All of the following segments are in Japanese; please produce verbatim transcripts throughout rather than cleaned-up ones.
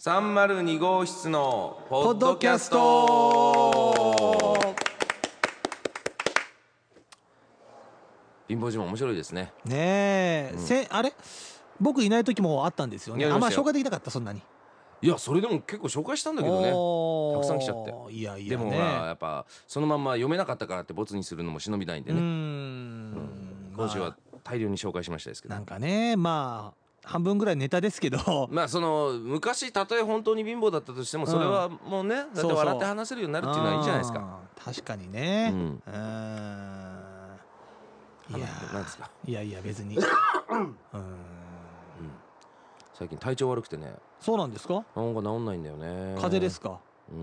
さんまるに号室のポッドキャスト。貧乏島面白いですね。 ねえ、うん、せあれ僕いない時もあったんですよね。あんま紹介できなかった。そんなに。 いや、それでも結構紹介したんだけどね、たくさん来ちゃって。 いやいや、ね、 でもやっぱそのまんま読めなかったからってボツにするのも忍びないんでね。うん、うん、今週は大量に紹介しましたですけど、 なんかね、まあ半分ぐらいネタですけどまあその昔たとえ本当に貧乏だったとしてもそれはもうね、うん、だって笑って話せるようになるっていうのはいいじゃないですか。 確かにね。うん、うんいやなんですか。 いやいや別にうん、 最近体調悪くてね。 そうなんですか。 なんか治んないんだよね。 風邪ですか。 うん、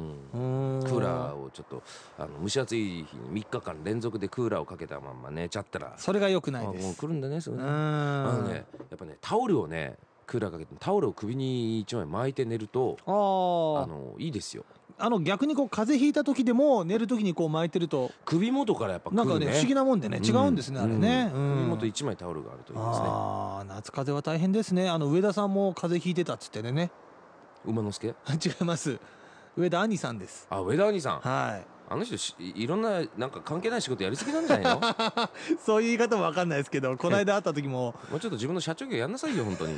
クーラーをちょっとあの蒸し暑い日にみっかかん連続でクーラーをかけたまんま寝ちゃったら、 それが良くないです。 もう来るんだね、それね。あのね、やっぱねタオルをねクーラーかけてタオルを首にいちまい巻いて寝るとあのいいですよ。 あの逆にこう風邪ひいた時でも寝る時にこう巻いてると首元からやっぱ来るね。 なんかね不思議なもんでね、違うんですね、あれね。 首元いちまいタオルがあるといいですね。 ああ、夏風邪は大変ですね。あの上田さんも風邪ひいてたっつってね。 馬之助？違います。上田兄さんです。 あ、上田兄さん。 はい。 あの人いろんななんか関係ない仕事やりすぎなんじゃないの？ そういう言い方も分かんないですけど、この間会った時ももうちょっと自分の社長業やんなさいよ本当に。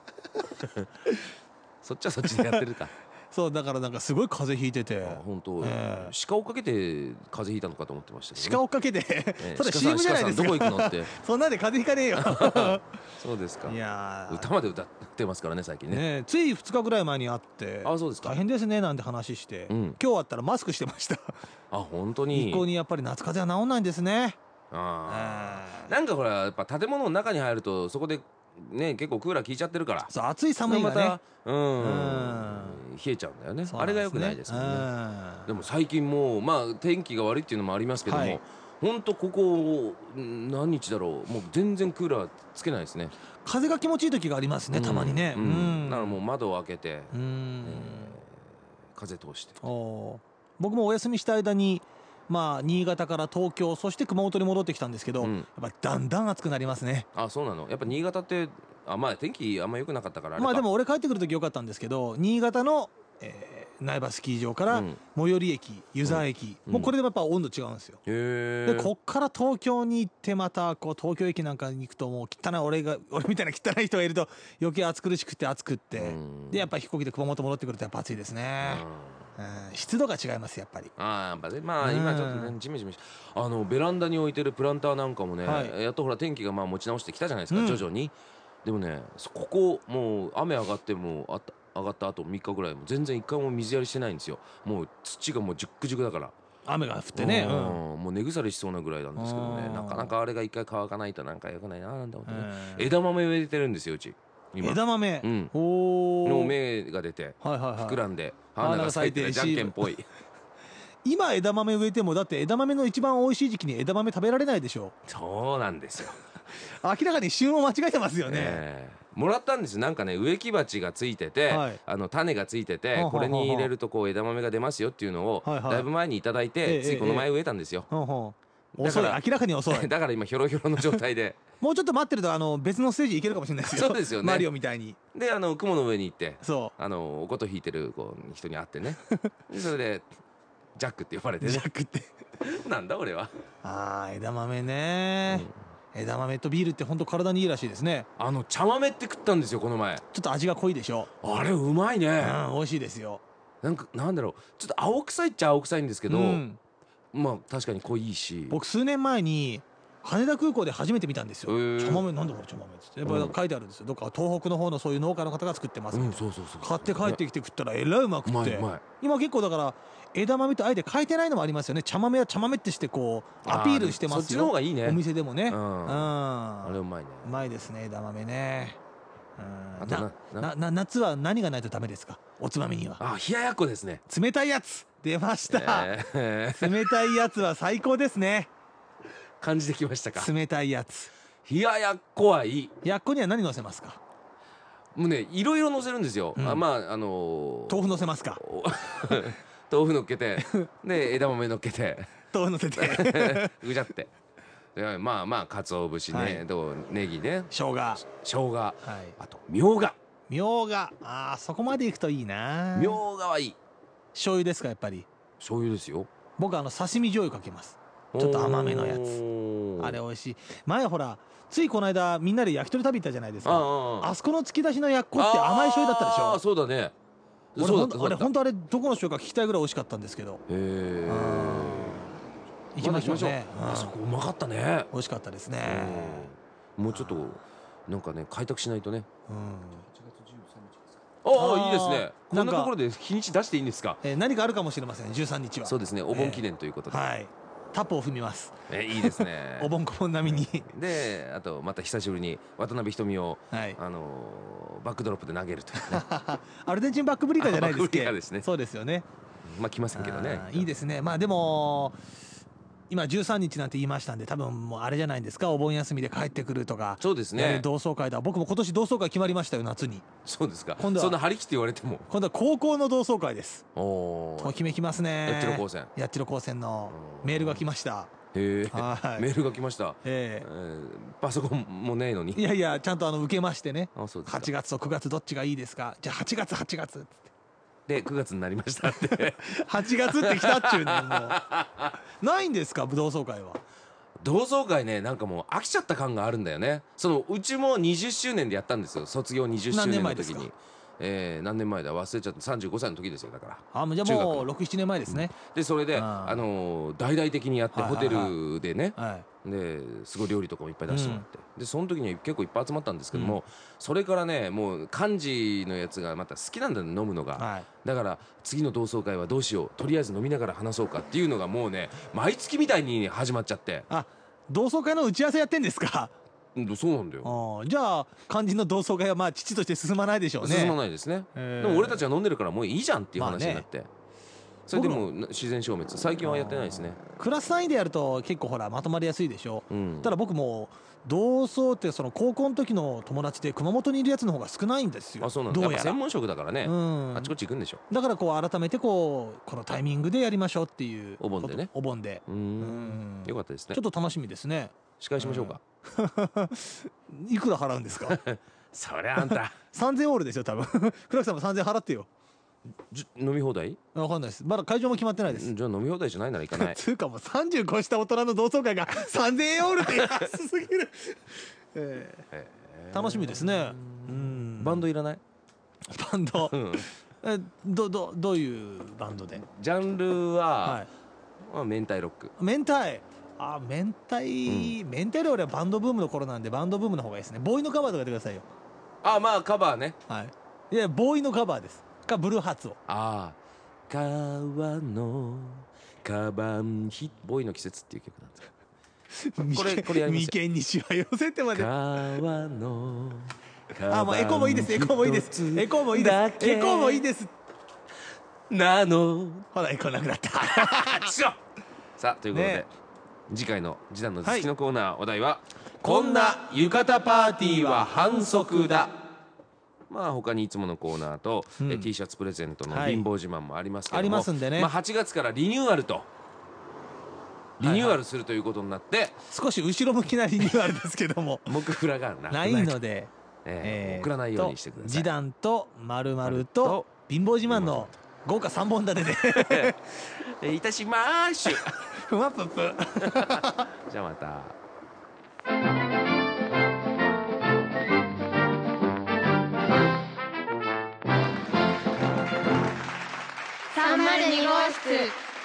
そっちはそっちでやってるか。 そうだからなんかすごい風邪ひいてて、 本当、えー、鹿をかけて風邪ひいたのかと思ってましたけど、ね、 鹿をかけて、えー、それ シーエム じゃないですか。 どこ行くのって。 そんなんで風邪ひかねえよ。 そうですか。 いや歌まで歌ってますからね最近ね。 ね、ついふつかぐらい前に会って、 あ、そうですか。 大変ですねなんて話して、うん、今日会ったらマスクしてました。 あ、本当に。 一向にやっぱり夏風邪は治んないんですね。 ああ、なんかほらやっぱ建物の中に入るとそこでね結構クーラー効いちゃってるから、 そう暑い寒いがね、またうん冷えちゃうんだよね。あれが良くないですもんね。でも最近もうまあ天気が悪いっていうのもありますけども、本当ここ何日だろう、もう全然クーラーつけないですね。 風が気持ちいい時がありますね、たまにね。 だからもう窓を開けて風通して。 僕もお休みした間にまあ新潟から東京そして熊本に戻ってきたんですけど、うん、やっぱだんだん暑くなりますね。 あ、そうなの。やっぱ新潟ってあ、まあ天気あんま良くなかったからあれか。 まあでも俺帰ってくる時良かったんですけど、新潟の、えー、苗場スキー場から最寄り駅、湯沢駅、うん、もうこれでやっぱ温度違うんですよ。へでこっから東京に行ってまたこう東京駅なんかに行くともう汚い俺が俺みたいな汚い人がいると余計暑苦しくて暑くって、うん、でやっぱ飛行機で熊本戻ってくるとやっぱ暑いですね。うん、湿度が違いますやっぱり。 ああ、やっぱね、まあ今ちょっとねジメジメし、あのベランダに置いてるプランターなんかもね、はい、やっとほら天気がまあ持ち直してきたじゃないですか、うん、徐々に。でもねここもう雨上がってもあった上がった後みっかぐらいも全然一回も水やりしてないんですよ。もう土がもうジュックジュクだから。 雨が降ってね、うん、 もう根腐れしそうなぐらいなんですけどね、なかなかあれが一回乾かないとなんか良くないななんて思ってね。枝豆植えてるんですようち。 枝豆、 うん、の芽が出て膨らんで花が咲いてるじゃんけんっぽい。 今枝豆植えてもだって枝豆の一番美味しい時期に枝豆食べられないでしょ。 そうなんですよ。 明らかに旬を間違えてますよね。 えー、もらったんです。なんかね植木鉢がついてて、はい、あの種がついてて、これに入れるとこう枝豆が出ますよっていうのをだいぶ前にいただいて、ついこの前植えたんですよ。 遅い、明らかに遅い。 だから今ヒョロヒョロの状態でもうちょっと待ってるとあの別のステージ行けるかもしれないですよ。 そうですよね。 マリオみたいに。 であの雲の上に行ってそうあのお琴弾いてるこう人に会ってねでそれでジャックって呼ばれてね。 ジャックってなんだ俺は。 ああ枝豆ね、うん、枝豆とビールって本当体にいいらしいですね。 あの茶豆って食ったんですよこの前。ちょっと味が濃いでしょ。 あれうまいね。 うん、美味しいですよ。 なんかなんだろうちょっと青臭いっちゃ青臭いんですけど、うん、まあ確かに濃いし。 僕数年前に羽田空港で初めて見たんですよ。茶豆なんだこれ茶豆っつってやっぱ書いてあるんですよ。どっか東北の方のそういう農家の方が作ってますみたいな。買って帰ってきて食ったらえらいうまくて、今結構だから枝豆とあえて変えてないのもありますよね。茶豆は茶豆ってしてこうアピールしてますよ。そっちの方がいいね。 お店でもね。 あれうまいね。 うまいですね枝豆ね。なな夏は何がないとダメですかおつまみには。 あ、冷ややっこですね。 冷たいやつ出ました。冷たいやつは最高ですね。 感じてきましたか。 冷たいやつ冷ややっこはいい。 やっこには何乗せますか。 もうねいろいろ乗せるんですよ。あ、まああの豆腐乗せますか。 豆腐乗っけてで枝豆乗っけて豆腐乗せてぐちゃって、まあまあ鰹節ね、とネギね、 生姜生姜、あとみょうが。 みょうが、ああそこまでいくといいな。 みょうがはいい。 醤油ですかやっぱり。 醤油ですよ。 僕あの刺身醤油かけます。ちょっと甘めのやつ。あれ美味しい。前ほらついこの間みんなで焼き鳥食べ行ったじゃないですか。 あ, あそこの突き出しのやっこって甘い醤油だったでしょ。 あ、そうだね。 そうだった。あれ本当あれどこの醤油か聞きたいぐらい美味しかったんですけど。へえ。 行きましょうね。 あそこうまかったね。 美味しかったですね。 もうちょっとなんかね開拓しないとね。 うん。 ああいいですね。こんなところで日にち出していいんですか。 えー、何かあるかもしれません。じゅうさんにちは。 そうですね。お盆記念ということで。 えー、はい。タップを踏みます。 えー、いいですね。 お盆こぼん並みに。 で、あとまた久しぶりに渡辺瞳を、はい、あのー、バックドロップで投げるというね。 アルゼンチンバックブリーカーじゃないですけど。 ですね。 そうですよね。 まあ来ませんけどね。 いいですね。まあでも。今じゅうさんにちなんて言いましたんで多分もうあれじゃないですか。お盆休みで帰ってくるとか。 そうですね。 同窓会だ。僕も今年同窓会決まりましたよ夏に。 そうですか。今度はそんな張り切って言われても今度は高校の同窓会です。 おお。 ときめきますね。 やっちろ高専。 やっちろ高専のメールが来ました。 へえ。メールが来ました。ええ。パソコンもねえのに。 いやいやちゃんとあの受けましてね。 あ、そうですか。 はちがつとくがつどっちがいいですか。じゃあはちがつはちがつって。 でくがつになりましたってはちがつって来たっちゅうねん。もうないんですか同窓会は。 同窓会ねなんかもう飽きちゃった感があるんだよね。そのうちもにじゅっしゅうねんでやったんですよ。卒業にじゅっしゅうねんの時に。えー、何年前だ忘れちゃった。さんじゅうごさいの時ですよ。だからあじゃあもうろく、ななねんまえですね。 でそれであの大々的にやってホテルでねですごい料理とかもいっぱい出してもらってでその時に結構いっぱい集まったんですけどもそれからねもう幹事のやつがまた好きなんだよ飲むのが。だから次の同窓会はどうしようとりあえず飲みながら話そうかっていうのがもうね毎月みたいに始まっちゃって。 あ同窓会の打ち合わせやってんですか。 そうなんだよ。 じゃあ肝心の同窓会はまあ父として進まないでしょうね。 進まないですね。でも俺たちは飲んでるからもういいじゃんっていう話になって、それでも自然消滅。最近はやってないですね。 クラス単位でやると結構ほらまとまりやすいでしょ。ただ僕も同窓ってその高校の時の友達で熊本にいるやつの方が少ないんですよ。 あ、そうなんだ。やっぱ専門職だからねあちこち行くんでしょ。 だからこう改めてこうこのタイミングでやりましょうっていうお盆でね。 お盆でよかったですね。 ちょっと楽しみですね。 司会しましょうか。 いくら払うんですか。 そりゃあんたさんぜんオールですよ多分。倉木さんもさんぜん払ってよ。 飲み放題？ わかんないです。まだ会場も決まってないです。 じゃあ飲み放題じゃないなら行かない。 つうかもうさんじゅうごした大人の同窓会がさんぜんえんオールって安すぎる。えー、楽しみですね。 うん。バンドいらない？ バンド。えどどどういうバンドで？ ジャンルは、まあ明太ロック。 明太。あ明太、うん、明太料理はバンドブームの頃なんでバンドブームの方がいいですね。ボーイのカバーとかやってくださいよ。 あまあカバーね。 はい。いやボーイのカバーです。かブルーハーツを。 ああ川のカバンヒボーイの季節っていう曲なんですか。これこれやりますよ。 眉間にしわ寄せてまで。 川のあもうエコーもいいですエコーもいいですエコーもいいですエコーもいいですなのほらエコーなくなった。 さあということで、ね、次回の示談の頭突きのコーナー、はい、お題はこんな浴衣パーティーは反則だ。まあ他にいつものコーナーと、うん、T シャツプレゼントの貧乏自慢もありますけども、はい、ありますんでね、まあ、はちがつからリニューアルとリニューアルするということになって、はいはい、 少し後ろ向きなリニューアルですけども目フがなないので、 えー、送らないようにしてください。 示談とまるまると貧乏自慢の豪華さんぼん立てでいたしまーしゅふわぷぷじゃあまた。 さんまるに号室。